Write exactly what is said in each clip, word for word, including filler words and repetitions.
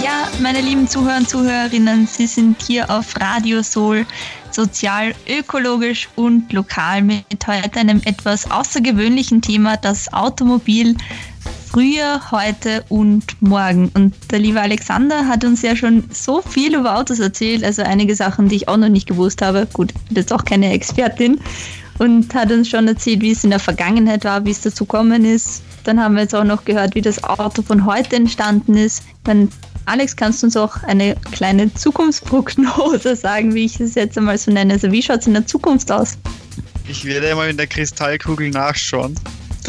Ja, meine lieben Zuhörer und Zuhörerinnen, Sie sind hier auf Radio Soul, sozial, ökologisch und lokal mit heute einem etwas außergewöhnlichen Thema, das Automobil früher, heute und morgen. Und der liebe Alexander hat uns ja schon so viel über Autos erzählt, also einige Sachen, die ich auch noch nicht gewusst habe. Gut, ich bin jetzt auch keine Expertin. Und hat uns schon erzählt, wie es in der Vergangenheit war, wie es dazu gekommen ist. Dann haben wir jetzt auch noch gehört, wie das Auto von heute entstanden ist. Dann, Alex, kannst du uns auch eine kleine Zukunftsprognose sagen, wie ich es jetzt einmal so nenne? Also wie schaut es in der Zukunft aus? Ich werde einmal in der Kristallkugel nachschauen.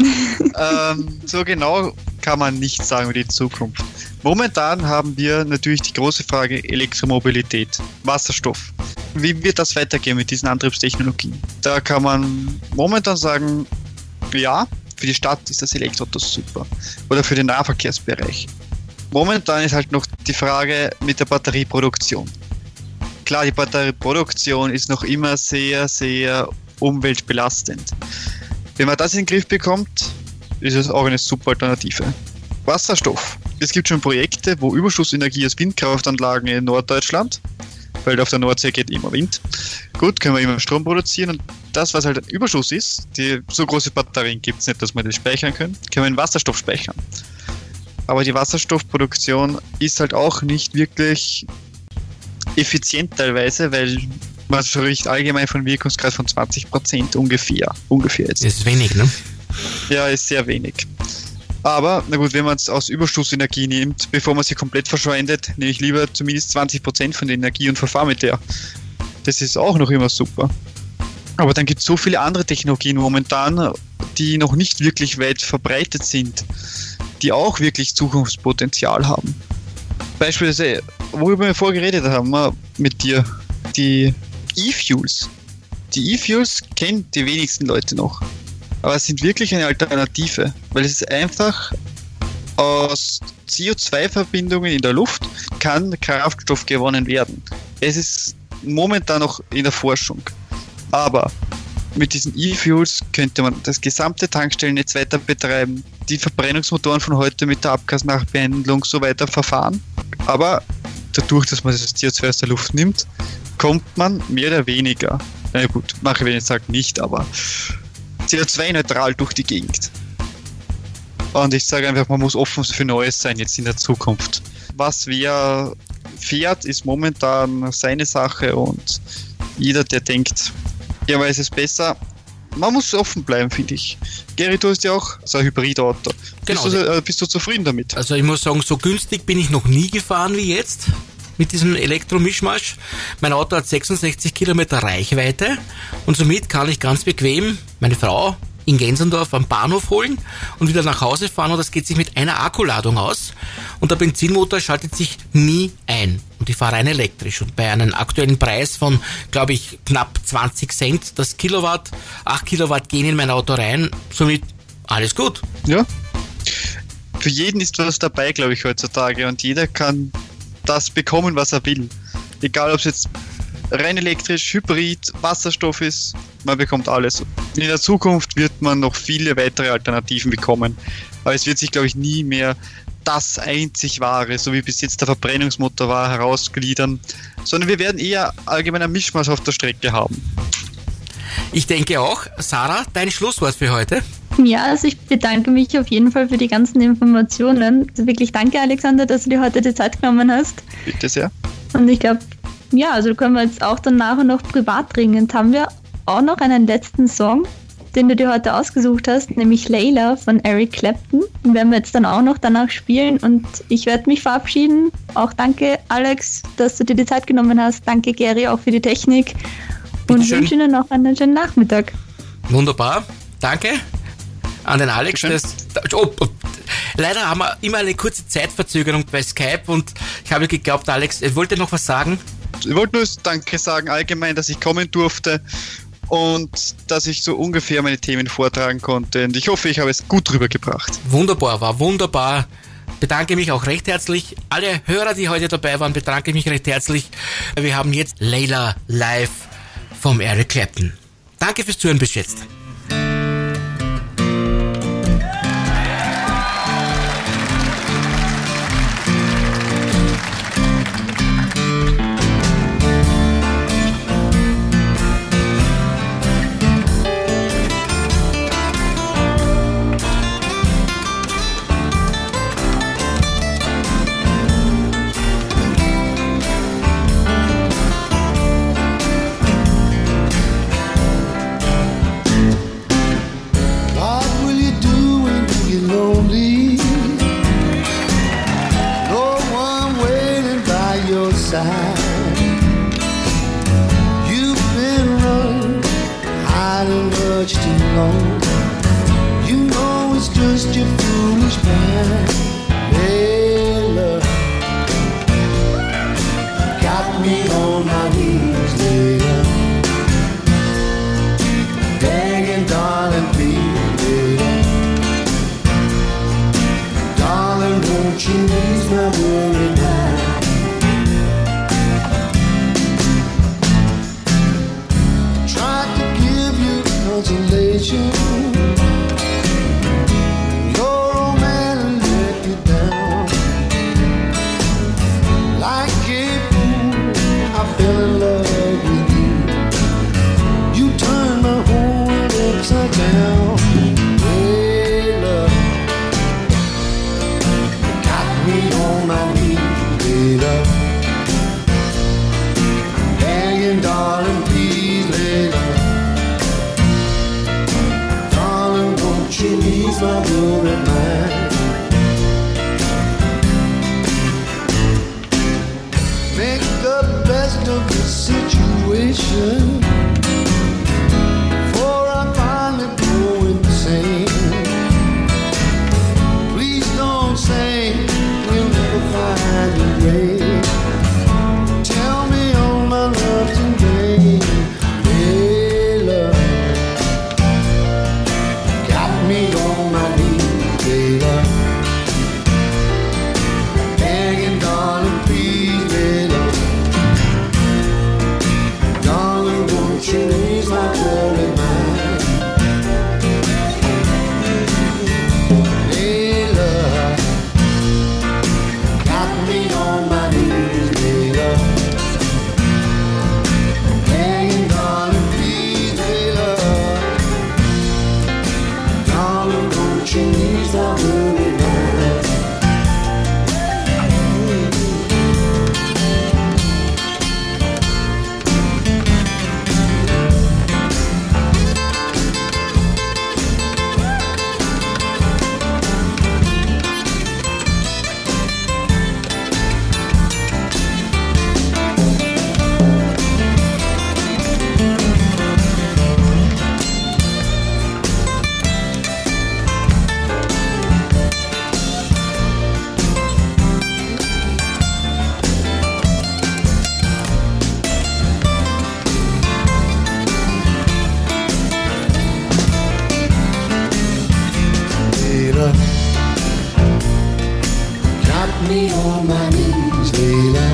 ähm, so genau kann man nicht sagen über die Zukunft. Momentan haben wir natürlich die große Frage Elektromobilität, Wasserstoff. Wie wird das weitergehen mit diesen Antriebstechnologien? Da kann man momentan sagen, ja, für die Stadt ist das Elektroauto super. Oder für den Nahverkehrsbereich. Momentan ist halt noch die Frage mit der Batterieproduktion. Klar, die Batterieproduktion ist noch immer sehr, sehr umweltbelastend. Wenn man das in den Griff bekommt, ist es auch eine super Alternative. Wasserstoff. Es gibt schon Projekte, wo Überschussenergie aus Windkraftanlagen in Norddeutschland, weil auf der Nordsee geht immer Wind. Gut, können wir immer Strom produzieren und das, was halt ein Überschuss ist, die so große Batterien gibt es nicht, dass wir das speichern können, können wir in Wasserstoff speichern. Aber die Wasserstoffproduktion ist halt auch nicht wirklich effizient teilweise, weil man spricht allgemein von Wirkungsgrad von zwanzig Prozent ungefähr. Ungefähr jetzt. Das ist wenig, ne? Ja, ist sehr wenig. Aber, na gut, wenn man es aus Überschussenergie nimmt, bevor man sie komplett verschwendet, nehme ich lieber zumindest zwanzig Prozent von der Energie und verfahre mit der. Das ist auch noch immer super. Aber dann gibt es so viele andere Technologien momentan, die noch nicht wirklich weit verbreitet sind, die auch wirklich Zukunftspotenzial haben. Beispielsweise, worüber wir vorher geredet haben mit dir, die E-Fuels. Die E-Fuels kennen die wenigsten Leute noch. Aber es sind wirklich eine Alternative, weil es ist einfach aus C O zwei Verbindungen in der Luft kann Kraftstoff gewonnen werden. Es ist momentan noch in der Forschung. Aber mit diesen E-Fuels könnte man das gesamte Tankstellennetz weiter betreiben, die Verbrennungsmotoren von heute mit der Abgasnachbehandlung so weiter verfahren. Aber dadurch, dass man das C O zwei aus der Luft nimmt, kommt man mehr oder weniger, na gut, mache ich, wenn ich sage nicht, aber C O zwei neutral durch die Gegend. Und ich sage einfach, man muss offen für Neues sein jetzt in der Zukunft. Was wer fährt, ist momentan seine Sache und jeder, der denkt, er weiß es besser, man muss offen bleiben, finde ich. Gary, du hast ja auch so ein Hybridauto. Genau. Bist du, äh, bist du zufrieden damit? Also ich muss sagen, so günstig bin ich noch nie gefahren wie jetzt mit diesem Elektromischmasch. Mein Auto hat sechsundsechzig Kilometer Reichweite und somit kann ich ganz bequem meine Frau in Gensendorf am Bahnhof holen und wieder nach Hause fahren und das geht sich mit einer Akkuladung aus und der Benzinmotor schaltet sich nie ein und ich fahre rein elektrisch und bei einem aktuellen Preis von, glaube ich, knapp zwanzig Cent das Kilowatt, acht Kilowatt gehen in mein Auto rein, somit alles gut. Ja, für jeden ist was dabei, glaube ich, heutzutage und jeder kann das bekommen, was er will. Egal, ob es jetzt rein elektrisch, Hybrid, Wasserstoff ist, man bekommt alles. In der Zukunft wird man noch viele weitere Alternativen bekommen. Aber es wird sich, glaube ich, nie mehr das einzig Wahre, so wie bis jetzt der Verbrennungsmotor war, herausgliedern, sondern wir werden eher allgemein ein Mischmasch auf der Strecke haben. Ich denke auch. Sarah, dein Schlusswort für heute? Ja, also ich bedanke mich auf jeden Fall für die ganzen Informationen. Also wirklich danke, Alexander, dass du dir heute die Zeit genommen hast. Bitte sehr. Und ich glaube, ja, also können wir jetzt auch dann nachher noch privat dringend. Haben wir auch noch einen letzten Song, den du dir heute ausgesucht hast, nämlich Layla von Eric Clapton. Den werden wir jetzt dann auch noch danach spielen und ich werde mich verabschieden. Auch danke, Alex, dass du dir die Zeit genommen hast. Danke, Gary, auch für die Technik. Und ich wünsche Ihnen noch einen schönen Nachmittag. Wunderbar. Danke an den Alex. Das, oh, oh, leider haben wir immer eine kurze Zeitverzögerung bei Skype und ich habe geglaubt, Alex, ich wollte noch was sagen. Ich wollte nur Danke sagen, allgemein, dass ich kommen durfte und dass ich so ungefähr meine Themen vortragen konnte. Und ich hoffe, ich habe es gut rübergebracht. Wunderbar, war wunderbar. Bedanke mich auch recht herzlich. Alle Hörer, die heute dabei waren, bedanke mich recht herzlich. Wir haben jetzt Layla live vom Eric Clapton. Danke fürs Zuhören bis jetzt. side. You've been running, hiding much too long. You know it's just your foolish mind. Hey, love, got me on my knees, later, begging, darling, please, later, darling, won't you ease my worry mind? Tried to give you consolation. Down. Hey, love, got me on my knees, hey, love, begging, darling, please, hey, love, darling, won't you ease my worried mind? Make the best of the situation. Please don't say we'll never find a way. Tell me all my love today. Hey, love, got me on my knees, hey, love, begging, darling, please, hey, love, darling, won't you ease my worried mind? Me on my knees, Layla,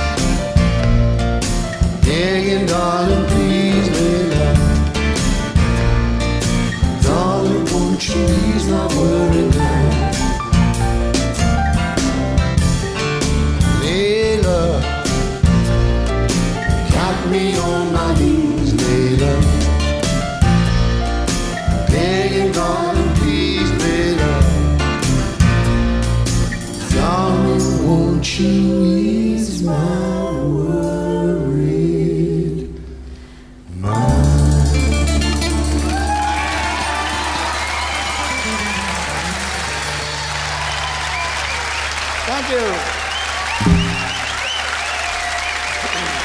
begging, darling, please, Layla, darling, won't you ease my worried mind? Layla, got me on my knees, Layla, begging, darling, please, Layla, darling, won't you ease my worried mind? Thank you.